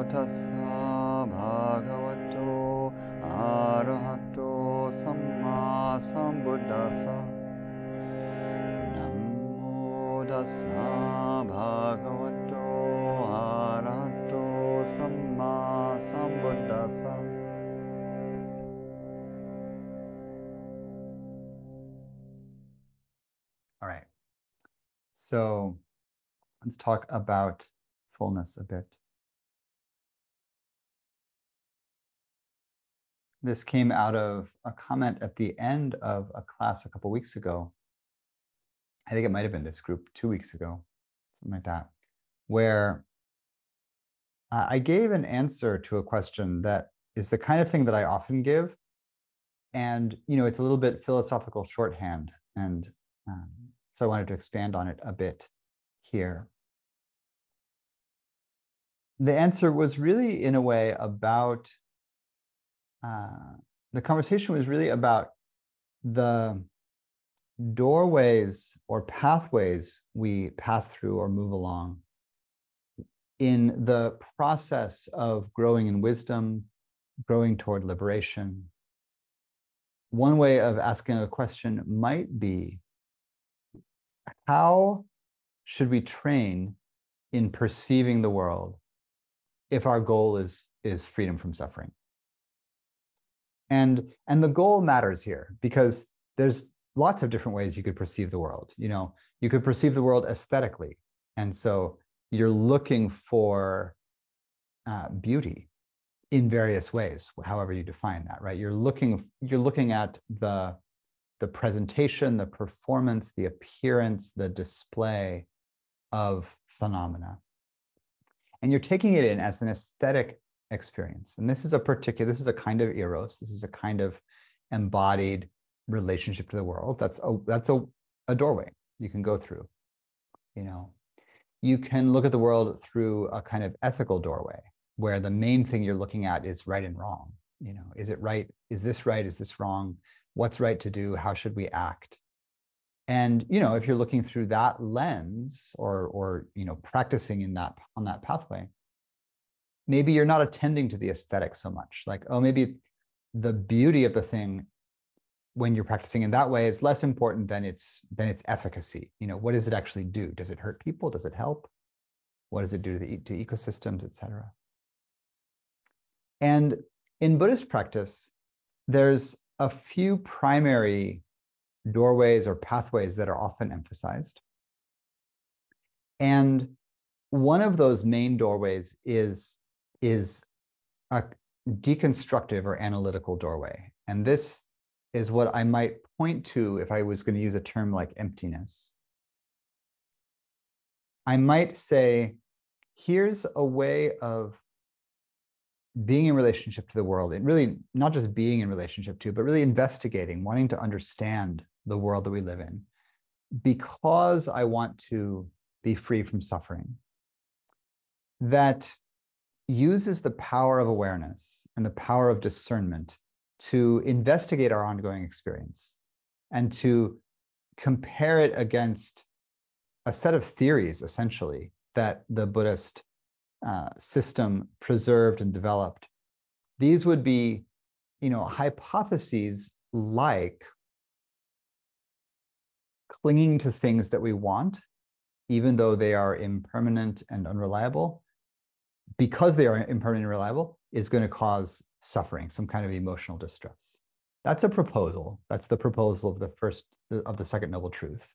tassa bhagavato arahato samma sambuddhassa. Namo tassa bhagavato arahato samma sambuddhassa. All right. So let's talk about fullness a bit. This came out of a comment at the end of a class a couple weeks ago. I think it might have been this group 2 weeks ago, something like that, where I gave an answer to a question that is the kind of thing that I often give. And, it's a little bit philosophical shorthand. And so I wanted to expand on it a bit here. The answer was really, in a way, about the conversation was really about the doorways or pathways we pass through or move along in the process of growing in wisdom, growing toward liberation. One way of asking a question might be, how should we train in perceiving the world if our goal is freedom from suffering? And the goal matters here because there's lots of different ways you could perceive the world. You could perceive the world aesthetically. And so you're looking for beauty in various ways, however you define that, right? You're looking at the presentation, the performance, the appearance, the display of phenomena. And you're taking it in as an aesthetic experience. And this is a kind of eros. This is a kind of embodied relationship to the world. That's a doorway you can go through. You can look at the world through a kind of ethical doorway where the main thing you're looking at is right and wrong. Is it right? Is this right? Is this wrong? What's right to do? How should we act? And if you're looking through that lens or practicing on that pathway, maybe you're not attending to the aesthetic so much. Like, maybe the beauty of the thing when you're practicing in that way is less important than its efficacy. What does it actually do? Does it hurt people? Does it help? What does it do to ecosystems, etc.? And in Buddhist practice, there's a few primary doorways or pathways that are often emphasized. And one of those main doorways is a deconstructive or analytical doorway. And this is what I might point to if I was going to use a term like emptiness. I might say, here's a way of being in relationship to the world, and really not just being in relationship to, but really investigating, wanting to understand the world that we live in, because I want to be free from suffering, that uses the power of awareness and the power of discernment to investigate our ongoing experience and to compare it against a set of theories, essentially, that the Buddhist system preserved and developed. These would be, hypotheses like clinging to things that we want, even though they are impermanent and unreliable, because they are impermanent and reliable, is going to cause suffering, some kind of emotional distress. That's a proposal. That's the proposal of the second noble truth.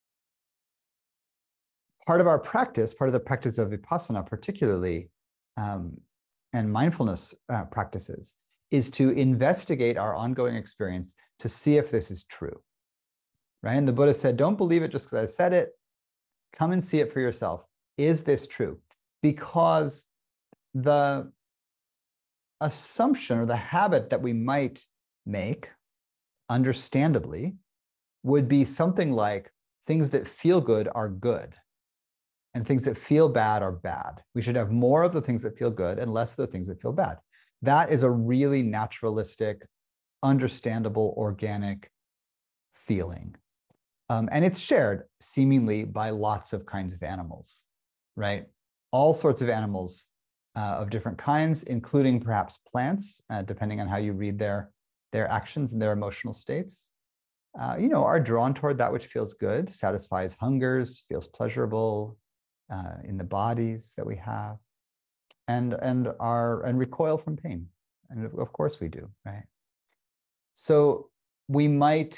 Part of our practice, part of the practice of vipassana particularly, and mindfulness practices, is to investigate our ongoing experience to see if this is true, right? And the Buddha said, don't believe it just because I said it. Come and see it for yourself. Is this true? Because the assumption or the habit that we might make, understandably, would be something like things that feel good are good and things that feel bad are bad. We should have more of the things that feel good and less of the things that feel bad. That is a really naturalistic, understandable, organic feeling. And it's shared seemingly by lots of kinds of animals, right? All sorts of animals of different kinds, including perhaps plants, depending on how you read their actions and their emotional states, are drawn toward that which feels good, satisfies hungers, feels pleasurable in the bodies that we have, and recoil from pain. And of course we do, right? So we might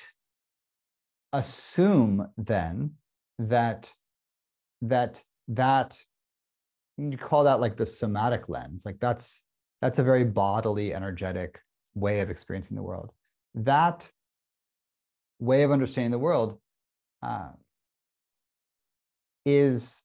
assume then that you call that like the somatic lens, like that's a very bodily, energetic way of experiencing the world. That way of understanding the world is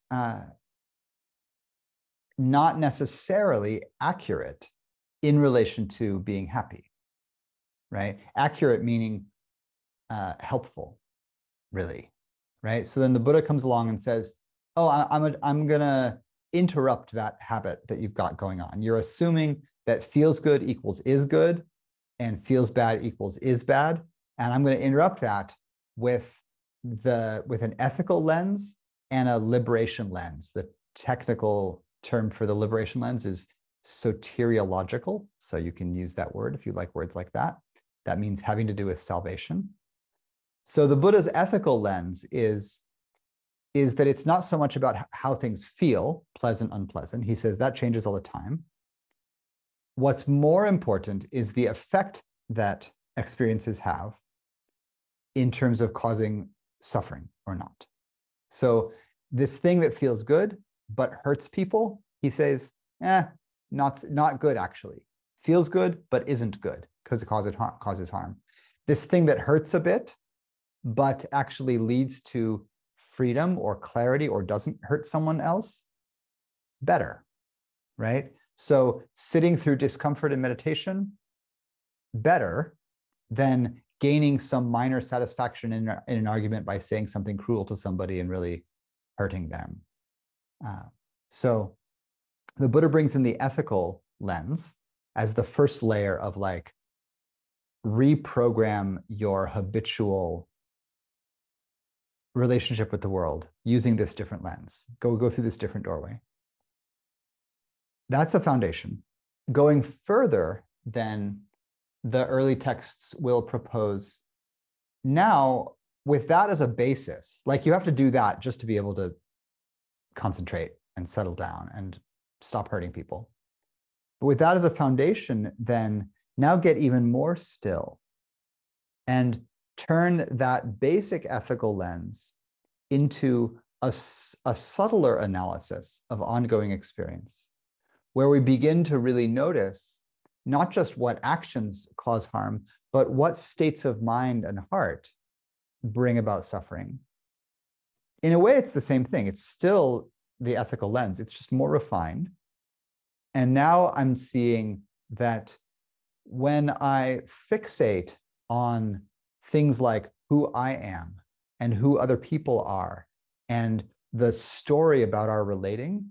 not necessarily accurate in relation to being happy, right? Accurate meaning helpful, really, right? So then the Buddha comes along and says, oh, I'm gonna interrupt that habit that you've got going on. You're assuming that feels good equals is good and feels bad equals is bad. And I'm going to interrupt that with an ethical lens and a liberation lens. The technical term for the liberation lens is soteriological. So you can use that word if you like words like that. That means having to do with salvation. So the Buddha's ethical lens is that it's not so much about how things feel, pleasant, unpleasant. He says that changes all the time. What's more important is the effect that experiences have in terms of causing suffering or not. So this thing that feels good but hurts people, he says, not good actually. Feels good but isn't good because it causes harm. This thing that hurts a bit but actually leads to freedom or clarity or doesn't hurt someone else, better, right? So sitting through discomfort in meditation, better than gaining some minor satisfaction in an argument by saying something cruel to somebody and really hurting them. So the Buddha brings in the ethical lens as the first layer of like reprogram your habitual relationship with the world using this different lens. Go through this different doorway. That's a foundation. Going further, then the early texts will propose, now with that as a basis, like you have to do that just to be able to concentrate and settle down and stop hurting people. But with that as a foundation, then now get even more still and turn that basic ethical lens into a subtler analysis of ongoing experience, where we begin to really notice not just what actions cause harm, but what states of mind and heart bring about suffering. In a way, it's the same thing. It's still the ethical lens. It's just more refined. And now I'm seeing that when I fixate on things like who I am and who other people are and the story about our relating,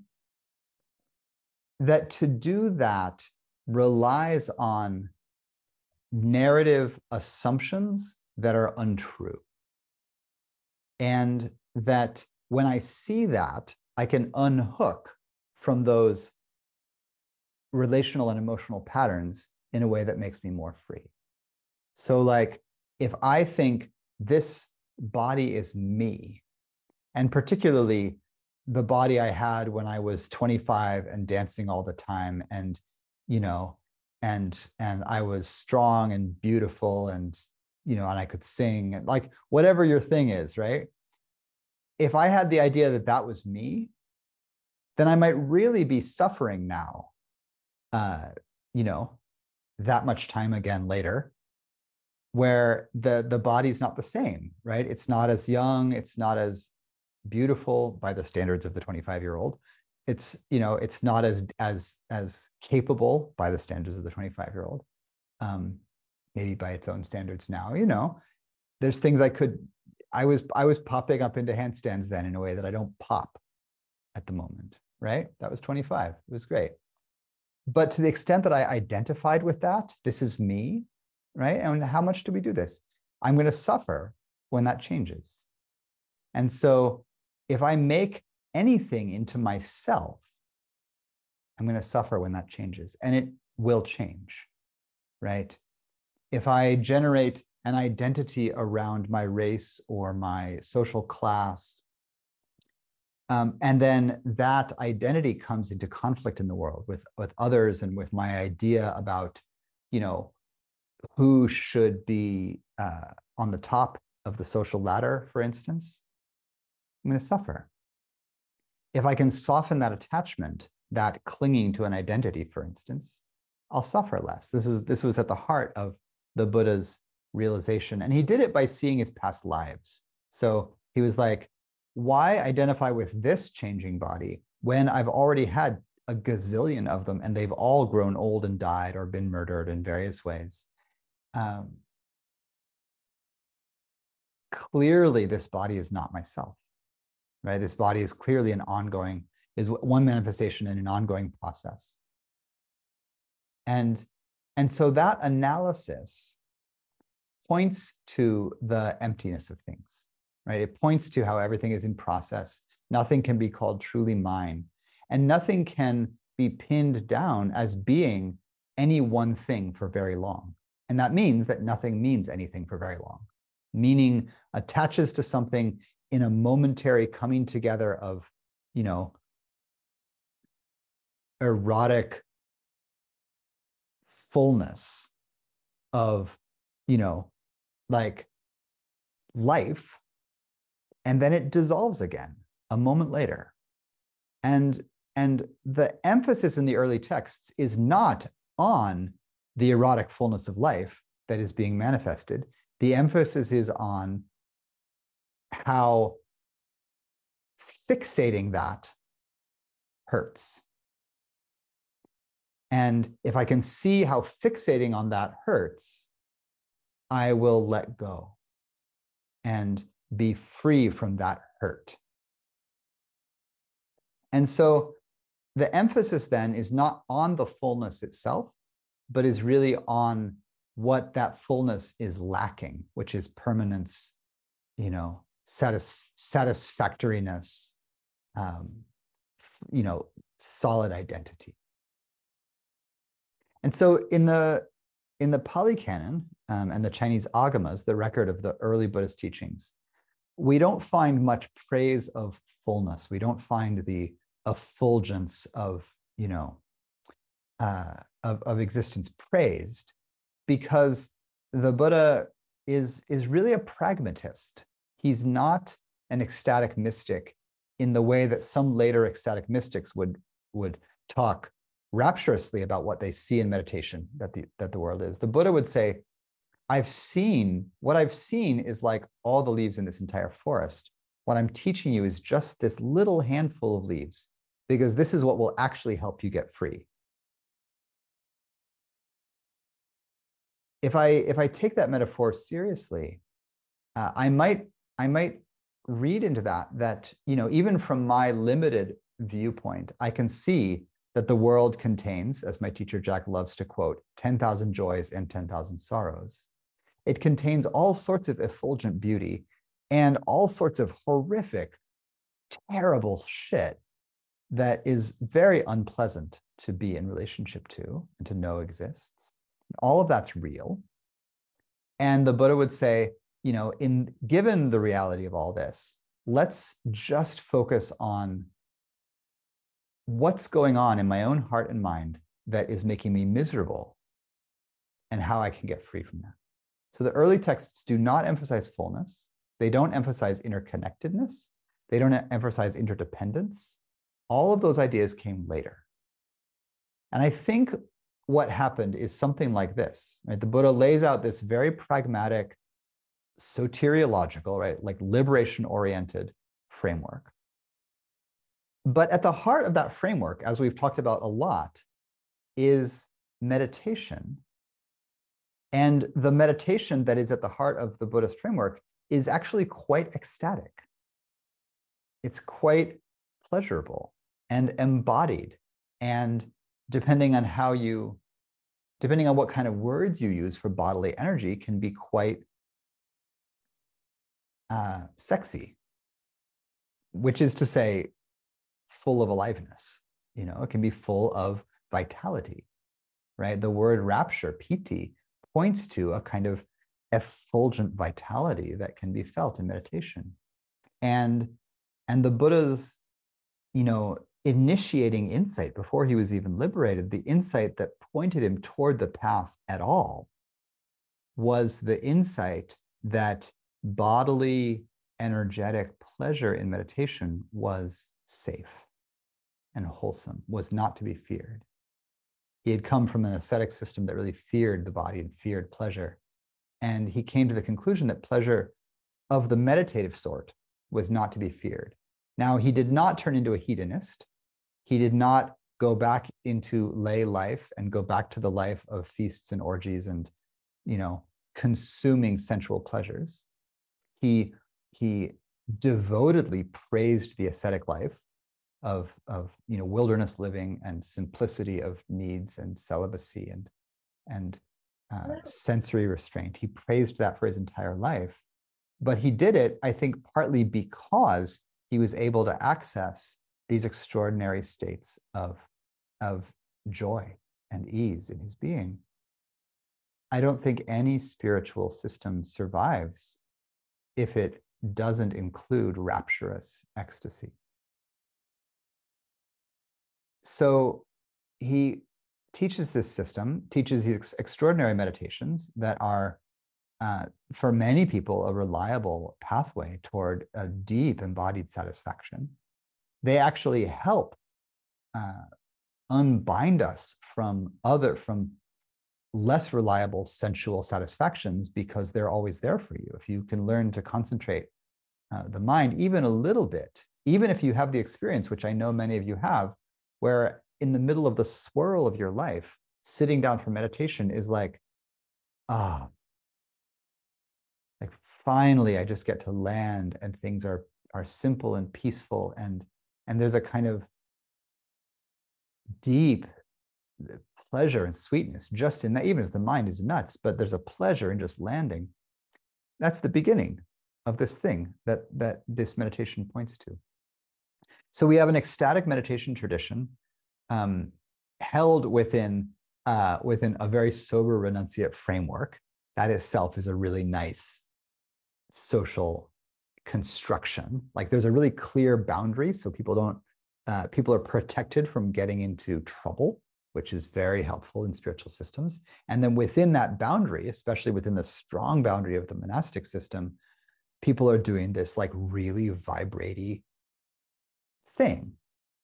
that to do that relies on narrative assumptions that are untrue. And that when I see that, I can unhook from those relational and emotional patterns in a way that makes me more free. So like, if I think this body is me, and particularly the body I had when I was 25 and dancing all the time, and and I was strong and beautiful, and and I could sing, and like whatever your thing is, right? If I had the idea that that was me, then I might really be suffering now, that much time again later, where the body's not the same, right? It's not as young, it's not as beautiful by the standards of the 25-year-old. It's it's not as capable by the standards of the 25-year-old. Maybe by its own standards now. There's things I was popping up into handstands then in a way that I don't pop at the moment, right? That was 25. It was great. But to the extent that I identified with that, this is me, right? And how much do we do this? I'm going to suffer when that changes. And so if I make anything into myself, I'm going to suffer when that changes, and it will change, right? If I generate an identity around my race or my social class, and then that identity comes into conflict in the world with others and with my idea about, who should be on the top of the social ladder, for instance, I'm going to suffer. If I can soften that attachment, that clinging to an identity, for instance, I'll suffer less. This was at the heart of the Buddha's realization. And he did it by seeing his past lives. So he was like, why identify with this changing body when I've already had a gazillion of them and they've all grown old and died or been murdered in various ways? Clearly, this body is not myself, right? This body is clearly is one manifestation in an ongoing process. And so that analysis points to the emptiness of things, right? It points to how everything is in process. Nothing can be called truly mine, and nothing can be pinned down as being any one thing for very long. And that means that nothing means anything for very long. Meaning attaches to something in a momentary coming together of, erotic fullness of, like life, and then it dissolves again a moment later. And the emphasis in the early texts is not on the erotic fullness of life that is being manifested. The emphasis is on how fixating that hurts. And if I can see how fixating on that hurts, I will let go and be free from that hurt. And so the emphasis then is not on the fullness itself, but is really on what that fullness is lacking, which is permanence, satisfactoriness, solid identity. And so in the Pali Canon and the Chinese Agamas, the record of the early Buddhist teachings, we don't find much praise of fullness. We don't find the effulgence of existence praised, because the Buddha is really a pragmatist. He's not an ecstatic mystic in the way that some later ecstatic mystics would talk rapturously about what they see in meditation that the world is. The Buddha would say, what I've seen is like all the leaves in this entire forest. What I'm teaching you is just this little handful of leaves, because this is what will actually help you get free. If I take that metaphor seriously, I might read into that even from my limited viewpoint, I can see that the world contains, as my teacher Jack loves to quote, 10,000 joys and 10,000 sorrows. It contains all sorts of effulgent beauty and all sorts of horrific, terrible shit that is very unpleasant to be in relationship to and to know exists. All of that's real. And the Buddha would say, given the reality of all this, let's just focus on what's going on in my own heart and mind that is making me miserable and how I can get free from that. So the early texts do not emphasize fullness. They don't emphasize interconnectedness. They don't emphasize interdependence. All of those ideas came later. And I think what happened is something like this, right? The Buddha lays out this very pragmatic, soteriological, right? Like liberation-oriented framework. But at the heart of that framework, as we've talked about a lot, is meditation. And the meditation that is at the heart of the Buddhist framework is actually quite ecstatic. It's quite pleasurable and embodied. And depending on what kind of words you use for bodily energy, can be quite sexy, which is to say, full of aliveness, it can be full of vitality, right? The word rapture, piti, points to a kind of effulgent vitality that can be felt in meditation. And the Buddha's, initiating insight before he was even liberated, the insight that pointed him toward the path at all was the insight that bodily, energetic pleasure in meditation was safe and wholesome, was not to be feared. He had come from an ascetic system that really feared the body and feared pleasure. And he came to the conclusion that pleasure of the meditative sort was not to be feared. Now, he did not turn into a hedonist. He did not go back into lay life and go back to the life of feasts and orgies and, consuming sensual pleasures. He devotedly praised the ascetic life of wilderness living and simplicity of needs and celibacy and sensory restraint. He praised that for his entire life. But he did it, I think, partly because he was able to access these extraordinary states of joy and ease in his being. I don't think any spiritual system survives if it doesn't include rapturous ecstasy. So he teaches this system, teaches these extraordinary meditations that are, for many people, a reliable pathway toward a deep embodied satisfaction. They actually help unbind us from less reliable sensual satisfactions, because they're always there for you. If you can learn to concentrate the mind even a little bit, even if you have the experience, which I know many of you have, where in the middle of the swirl of your life, sitting down for meditation is like, like finally I just get to land and things are simple and peaceful, and there's a kind of deep pleasure and sweetness just in that, even if the mind is nuts, but there's a pleasure in just landing. That's the beginning of this thing that this meditation points to. So we have an ecstatic meditation tradition held within a very sober renunciate framework. That itself is a really nice social construction. Like there's a really clear boundary, so people are protected from getting into trouble, which is very helpful in spiritual systems. And then within that boundary, especially within the strong boundary of the monastic system, people are doing this like really vibraty thing,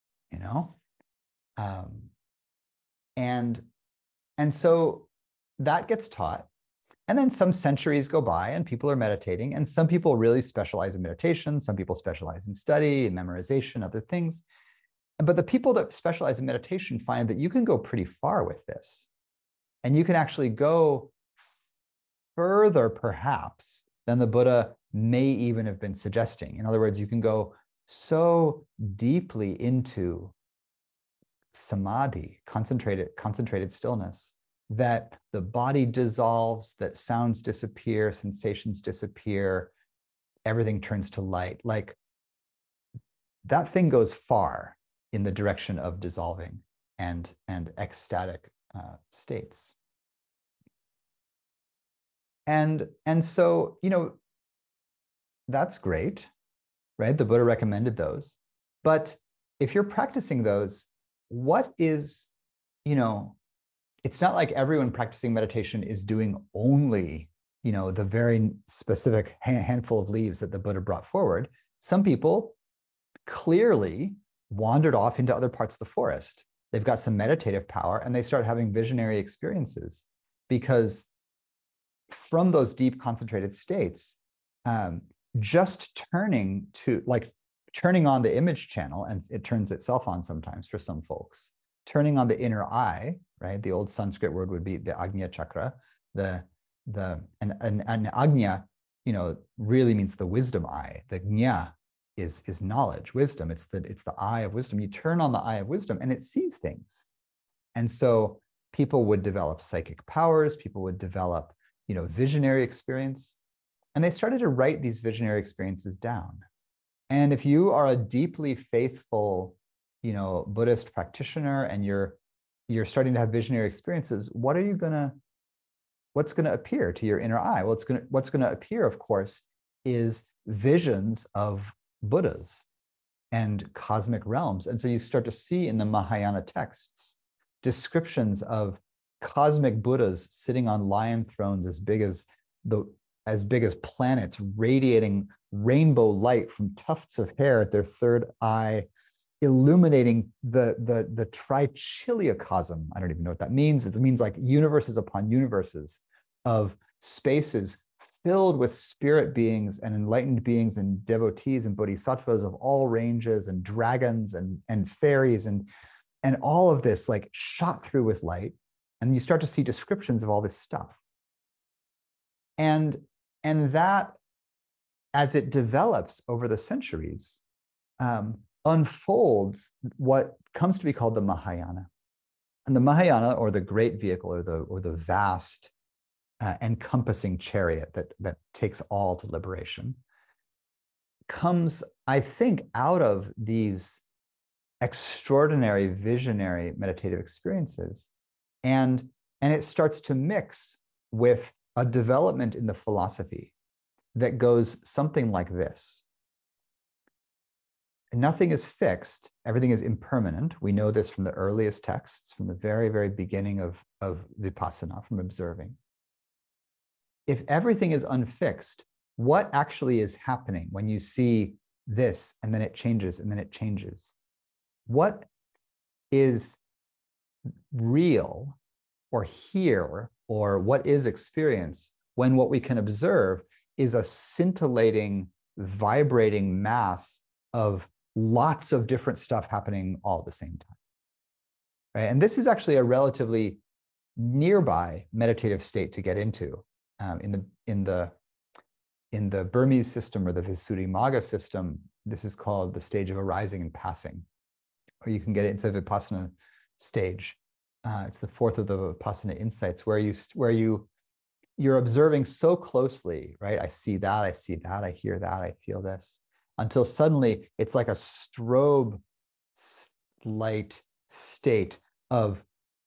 and so that gets taught. And then some centuries go by and people are meditating, and some people really specialize in meditation, some people specialize in study and memorization, other things. But the people that specialize in meditation find that you can go pretty far with this. And you can actually go further, perhaps, than the Buddha may even have been suggesting. In other words, you can go so deeply into samadhi, concentrated stillness, that the body dissolves, that sounds disappear, sensations disappear, everything turns to light. Like that thing goes far in the direction of dissolving and ecstatic states. And so, that's great, right? The Buddha recommended those. But if you're practicing those, what is, it's not like everyone practicing meditation is doing only, the very specific handful of leaves that the Buddha brought forward. Some people clearly wandered off into other parts of the forest. They've got some meditative power and they start having visionary experiences, because from those deep concentrated states, just turning on the image channel, and it turns itself on sometimes for some folks, turning on the inner eye, right? The old Sanskrit word would be the Agnya chakra. And Agnya, really means the wisdom eye. The Gnya is knowledge, wisdom. It's the eye of wisdom. You turn on the eye of wisdom and it sees things. And so people would develop psychic powers, people would develop, visionary experience. And they started to write these visionary experiences down. And if you are a deeply faithful Buddhist practitioner and you're starting to have visionary experiences, what's gonna appear to your inner eye? Well, what's gonna appear, of course, is visions of Buddhas and cosmic realms. And so you start to see in the Mahayana texts descriptions of cosmic Buddhas sitting on lion thrones as big as planets, radiating rainbow light from tufts of hair at their third eye, illuminating the trichiliocosm. I don't even know what that means. It means like universes upon universes of spaces filled with spirit beings and enlightened beings and devotees and bodhisattvas of all ranges and dragons and fairies and all of this like shot through with light. And you start to see descriptions of all this stuff. And that, as it develops over the centuries, unfolds what comes to be called the Mahayana. And the Mahayana, or the great vehicle, or the vast encompassing chariot that takes all to liberation, comes, I think, out of these extraordinary visionary meditative experiences, and it starts to mix with a development in the philosophy that goes something like this. Nothing is fixed, everything is impermanent. We know this from the earliest texts, from the very, very beginning of Vipassana, from observing. If everything is unfixed, what actually is happening when you see this and then it changes and then it changes? What is real or here, or what is experience, when what we can observe is a scintillating, vibrating mass of lots of different stuff happening all at the same time, right? And this is actually a relatively nearby meditative state to get into. In the Burmese system, or the Visuddhimagga system, this is called the stage of arising and passing, or you can get it into the Vipassana stage. It's the fourth of the Vipassana insights, where you're observing so closely, right? I see that, I hear that, I feel this, until suddenly it's like a strobe light state of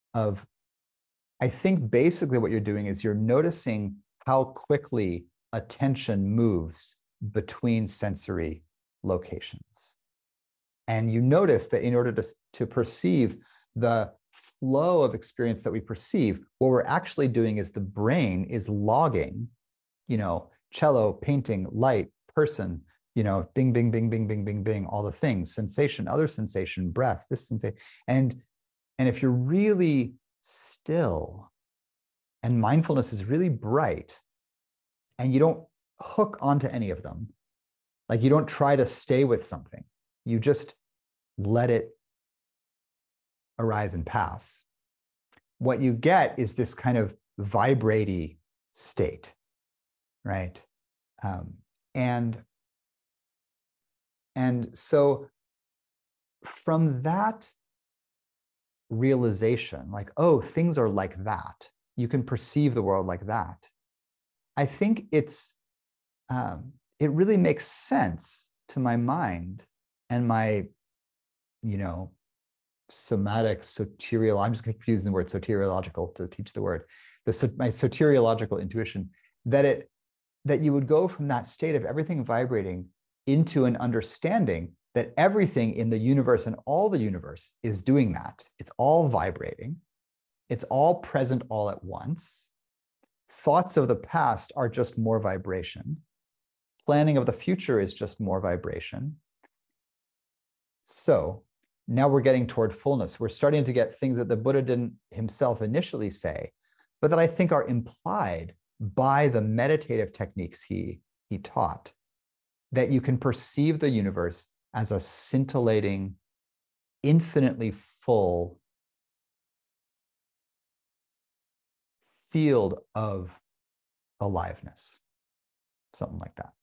I think basically what you're doing is you're noticing how quickly attention moves between sensory locations. And you notice that in order to perceive the flow of experience that we perceive, what we're actually doing is the brain is logging, cello, painting, light, person, bing, bing, bing, bing, bing, bing, bing, all the things, sensation, other sensation, breath, this sensation. And if you're really still and mindfulness is really bright and you don't hook onto any of them, like you don't try to stay with something, you just let it arise and pass, what you get is this kind of vibrating state, right? And so from that realization, like, oh, things are like that, you can perceive the world like that, I think it really makes sense to my mind and my, somatic soterial, I'm just confusing the word soteriological to teach the word, my soteriological intuition, that you would go from that state of everything vibrating into an understanding that everything in the universe and all the universe is doing that. It's all vibrating. It's all present all at once. Thoughts of the past are just more vibration. Planning of the future is just more vibration. So now we're getting toward fullness. We're starting to get things that the Buddha didn't himself initially say, but that I think are implied by the meditative techniques he taught, that you can perceive the universe as a scintillating, infinitely full field of aliveness, something like that.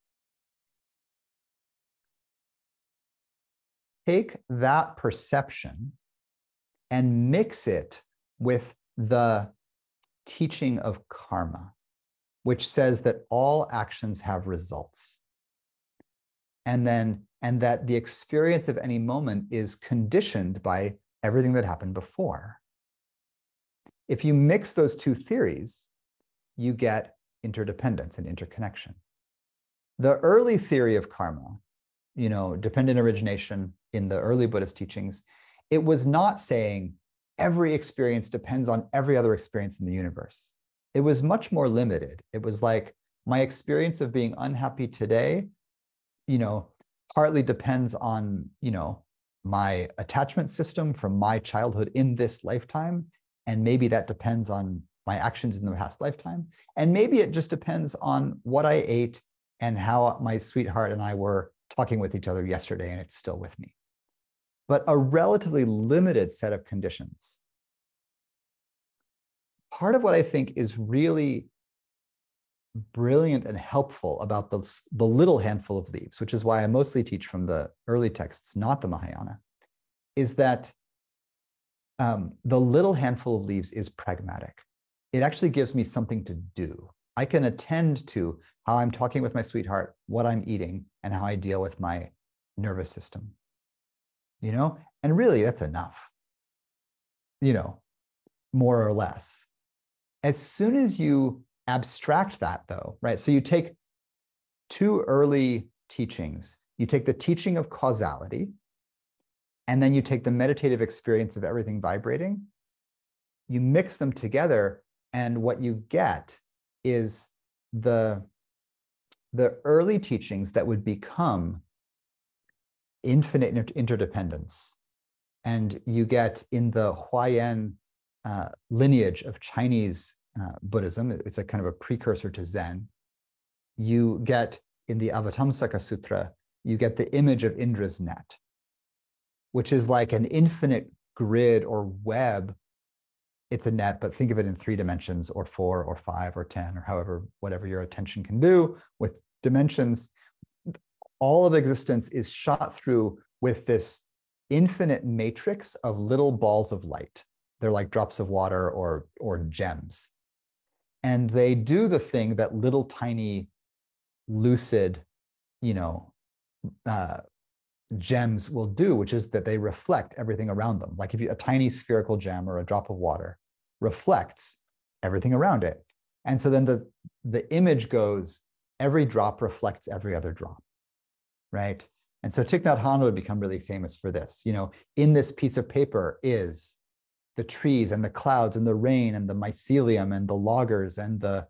Take that perception and mix it with the teaching of karma, which says that all actions have results. And then and that the experience of any moment is conditioned by everything that happened before. If you mix those two theories, you get interdependence and interconnection. The early theory of karma, dependent origination in the early Buddhist teachings, it was not saying every experience depends on every other experience in the universe. It was much more limited. It was like, my experience of being unhappy today, partly depends on, my attachment system from my childhood in this lifetime. And maybe that depends on my actions in the past lifetime. And maybe it just depends on what I ate and how my sweetheart and I were talking with each other yesterday, and it's still with me. But a relatively limited set of conditions. Part of what I think is really brilliant and helpful about the little handful of leaves, which is why I mostly teach from the early texts, not the Mahayana, is that the little handful of leaves is pragmatic. It actually gives me something to do. I can attend to how I'm talking with my sweetheart, what I'm eating, and how I deal with my nervous system. And really that's enough, more or less. As soon as you abstract that though, right? So you take two early teachings, you take the teaching of causality, and then you take the meditative experience of everything vibrating, you mix them together, and what you get is the early teachings that would become infinite interdependence. And you get in the Huayan lineage of Chinese Buddhism, it's a kind of a precursor to Zen. You get in the Avatamsaka Sutra, you get the image of Indra's net, which is like an infinite grid or web. It's a net, but think of it in 3 dimensions, or 4 or 5 or 10, or however, whatever your attention can do with dimensions. All of existence is shot through with this infinite matrix of little balls of light. They're like drops of water or gems. And they do the thing that little tiny lucid, gems will do, which is that they reflect everything around them. Like if a tiny spherical gem or a drop of water reflects everything around it. And so then the image goes, every drop reflects every other drop, right? And so Thich Nhat Hanh would become really famous for this. In this piece of paper is the trees and the clouds and the rain and the mycelium and the loggers and the,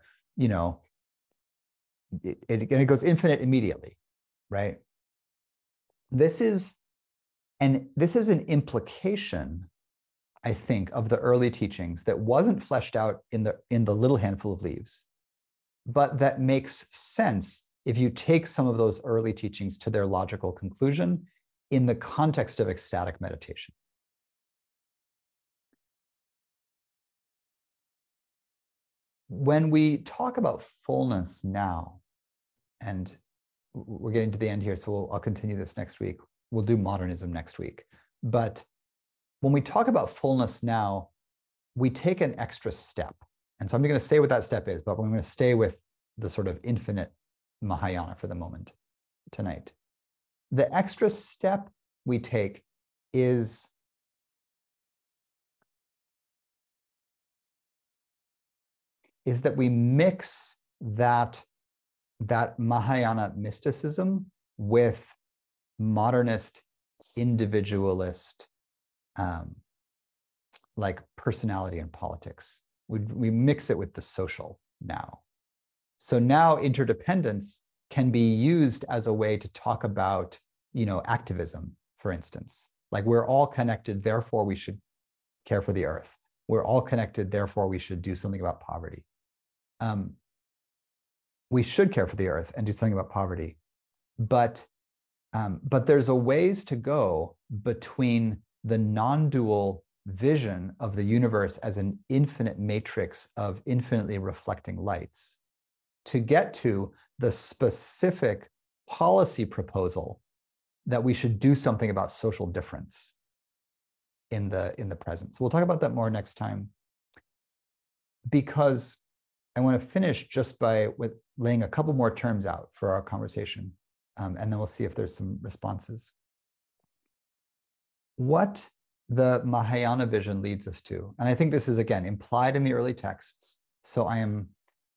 it goes infinite immediately, right? This is an implication, I think, of the early teachings that wasn't fleshed out in the little handful of leaves, but that makes sense if you take some of those early teachings to their logical conclusion in the context of ecstatic meditation. When we talk about fullness now, and we're getting to the end here, so I'll continue this next week. We'll do modernism next week. But when we talk about fullness now, we take an extra step. And so I'm going to say what that step is, but I'm going to stay with the sort of infinite Mahayana for the moment tonight. The extra step we take is that we mix that Mahayana mysticism with modernist, individualist, like personality and politics. We mix it with the social now. So now interdependence can be used as a way to talk about, activism, for instance. Like we're all connected, therefore we should care for the earth. We're all connected, therefore we should do something about poverty. We should care for the earth and do something about poverty, but there's a ways to go between the non-dual vision of the universe as an infinite matrix of infinitely reflecting lights to get to the specific policy proposal that we should do something about social difference in the present. So we'll talk about that more next time, because I want to finish just with laying a couple more terms out for our conversation. and then we'll see if there's some responses. What the Mahayana vision leads us to, and I think this is again implied in the early texts. So I am,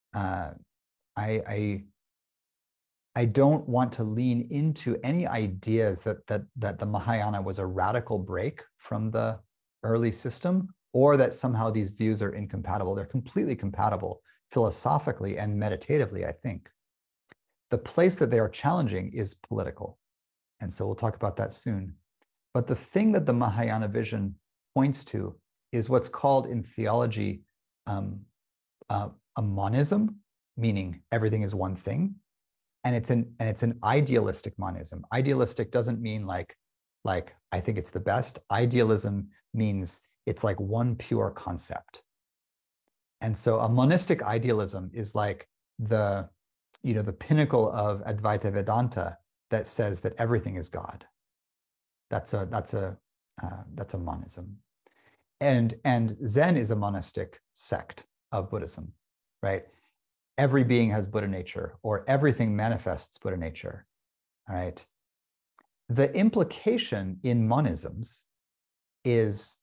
I don't want to lean into any ideas that the Mahayana was a radical break from the early system, or that somehow these views are incompatible. They're completely compatible philosophically and meditatively, I think. The place that they are challenging is political. And so we'll talk about that soon. But the thing that the Mahayana vision points to is what's called in theology a monism, meaning everything is one thing. And it's an idealistic monism. Idealistic doesn't mean like I think it's the best. Idealism means it's like one pure concept. And so a monistic idealism is like the pinnacle of Advaita Vedanta that says that everything is God. That's a monism. And Zen is a monistic sect of Buddhism, right? Every being has Buddha nature, or everything manifests Buddha nature, all right? The implication in monisms is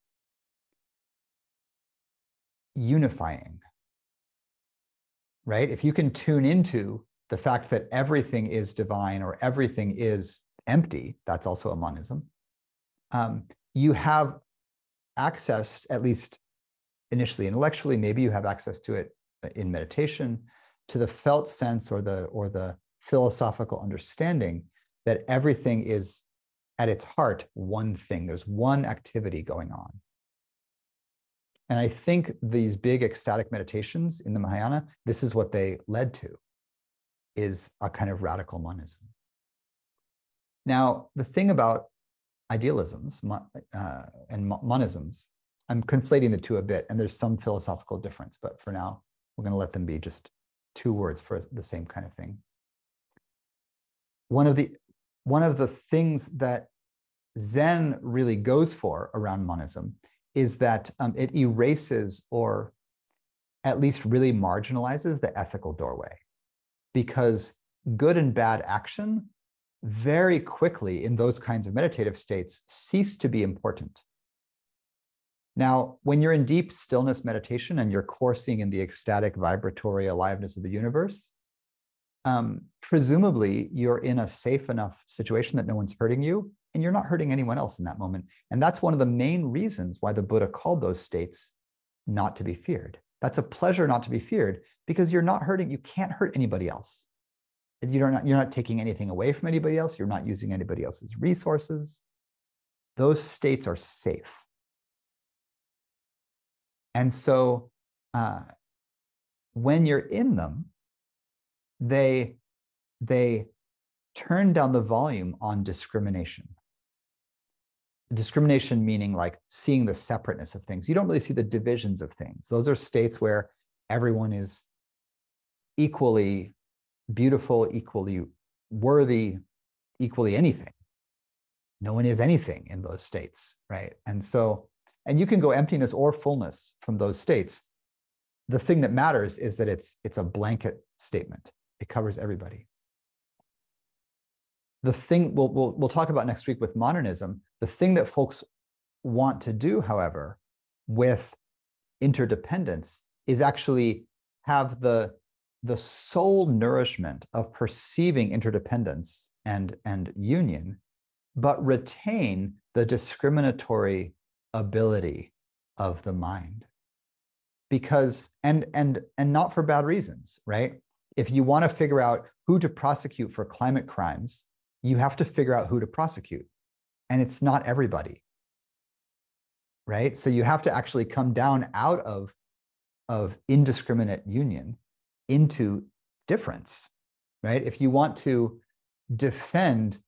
unifying, right? If you can tune into the fact that everything is divine or everything is empty, that's also a monism. You have access, at least initially intellectually, maybe you have access to it in meditation, to the felt sense or the philosophical understanding that everything is at its heart one thing. There's one activity going on. And I think these big ecstatic meditations in the Mahayana, this is what they led to, is a kind of radical monism. Now, the thing about idealisms and monisms, I'm conflating the two a bit, and there's some philosophical difference, but for now, we're going to let them be just two words for the same kind of thing. One of the things that Zen really goes for around monism is that it erases, or at least really marginalizes, the ethical doorway, because good and bad action very quickly in those kinds of meditative states cease to be important. Now, when you're in deep stillness meditation and you're coursing in the ecstatic vibratory aliveness of the universe, presumably you're in a safe enough situation that no one's hurting you, and you're not hurting anyone else in that moment. And that's one of the main reasons why the Buddha called those states not to be feared. That's a pleasure not to be feared, because you're not hurting, you can't hurt anybody else. You're not taking anything away from anybody else. You're not using anybody else's resources. Those states are safe. And so when you're in them, they turn down the volume on discrimination. Discrimination meaning like seeing the separateness of things. You don't really see the divisions of things. Those are states where everyone is equally beautiful, equally worthy, equally anything. No one is anything in those states, right? And you can go emptiness or fullness from those states. The thing that matters is that it's a blanket statement. It covers everybody. The thing we'll talk about next week with modernism, the thing that folks want to do, however, with interdependence is actually have the soul nourishment of perceiving interdependence and union, but retain the discriminatory ability of the mind. Because, and not for bad reasons, right? If you want to figure out who to prosecute for climate crimes, you have to figure out who to prosecute. And it's not everybody, right? So you have to actually come down out of indiscriminate union into difference, right? If you want to defend,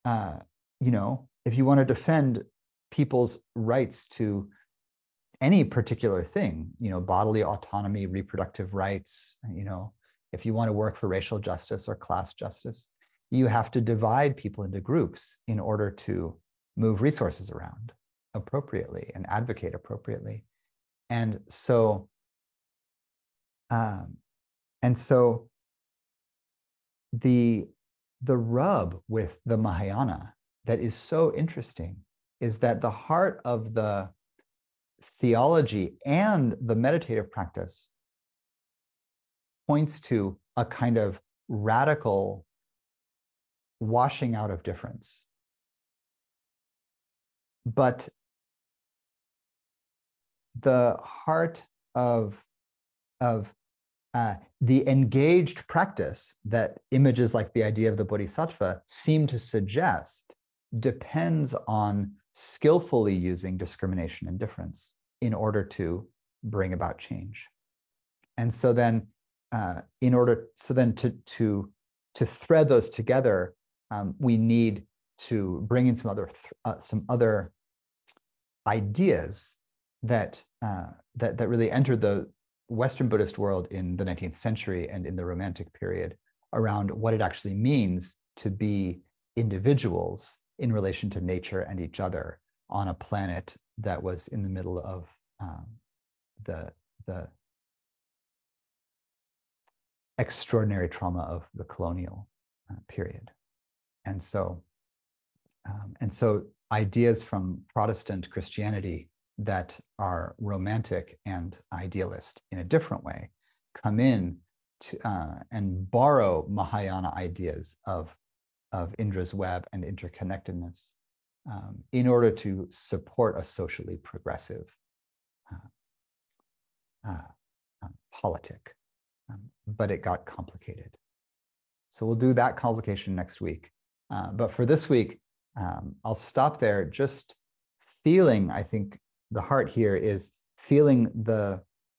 if you want to defend people's rights to any particular thing, bodily autonomy, reproductive rights, if you want to work for racial justice or class justice, you have to divide people into groups in order to move resources around appropriately and advocate appropriately. And so the the rub with the Mahayana that is so interesting is that the heart of the theology and the meditative practice points to a kind of radical washing out of difference. But the heart of the engaged practice that images like the idea of the bodhisattva seem to suggest depends on skillfully using discrimination and difference in order to bring about change. And so then, to thread those together, we need to bring in some other ideas that really entered the Western Buddhist world in the 19th century and in the Romantic period around what it actually means to be individuals in relation to nature and each other on a planet that was in the middle of the extraordinary trauma of the colonial period. And so ideas from Protestant Christianity that are romantic and idealist in a different way come in to, and borrow Mahayana ideas of Indra's web and interconnectedness in order to support a socially progressive politic. But it got complicated. So we'll do that complication next week. But for this week, I'll stop there, just feeling, I think the heart here is feeling the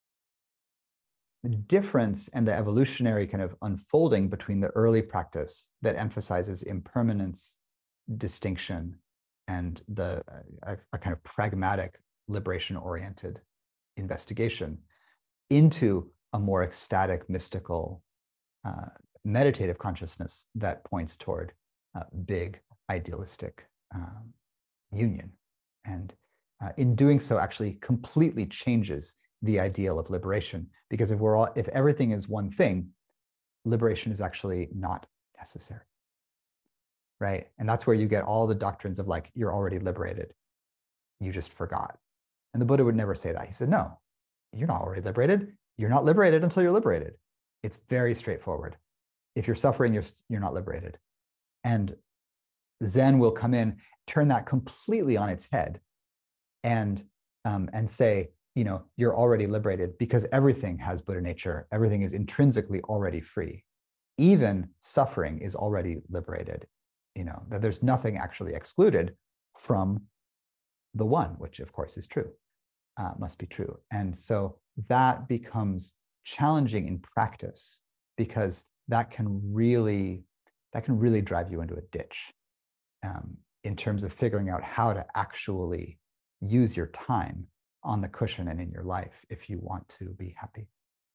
difference and the evolutionary kind of unfolding between the early practice that emphasizes impermanence, distinction, and a kind of pragmatic, liberation-oriented investigation into a more ecstatic, mystical, meditative consciousness that points toward big, idealistic union. And in doing so, actually completely changes the ideal of liberation. Because if everything is one thing, liberation is actually not necessary, right? And that's where you get all the doctrines of like, you're already liberated. You just forgot. And the Buddha would never say that. He said, no, you're not already liberated. You're not liberated until you're liberated. It's very straightforward. If you're suffering, you're not liberated. And Zen will come in, turn that completely on its head, and say, you're already liberated because everything has Buddha nature. Everything is intrinsically already free. Even suffering is already liberated. That there's nothing actually excluded from the one, which of course is true, must be true. And so that becomes challenging in practice because that can really drive you into a ditch in terms of figuring out how to actually use your time on the cushion and in your life if you want to be happy.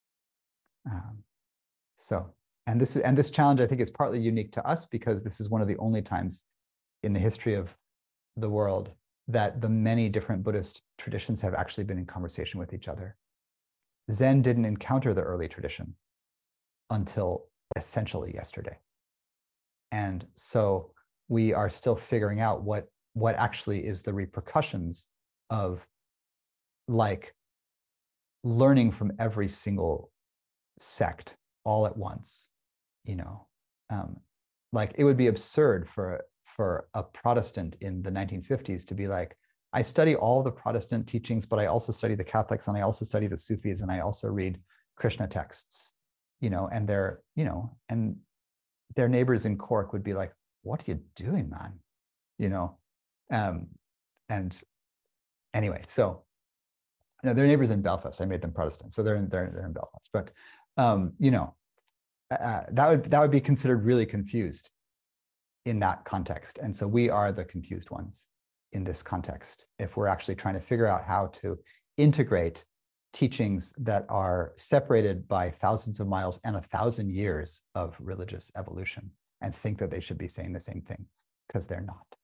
And this challenge, I think, is partly unique to us because this is one of the only times in the history of the world that the many different Buddhist traditions have actually been in conversation with each other. Zen didn't encounter the early tradition until essentially yesterday. And so we are still figuring out what actually is the repercussions of like learning from every single sect all at once. Like it would be absurd for a Protestant in the 1950s to be like, I study all the Protestant teachings, but I also study the Catholics and I also study the Sufis and I also read Krishna texts, and their neighbors in Cork would be like, what are you doing, man? And anyway, so their neighbors in Belfast, I made them Protestant, so they're in Belfast, but that would be considered really confused in that context. And so we are the confused ones in this context, if we're actually trying to figure out how to integrate teachings that are separated by thousands of miles and 1,000 years of religious evolution and think that they should be saying the same thing, because they're not.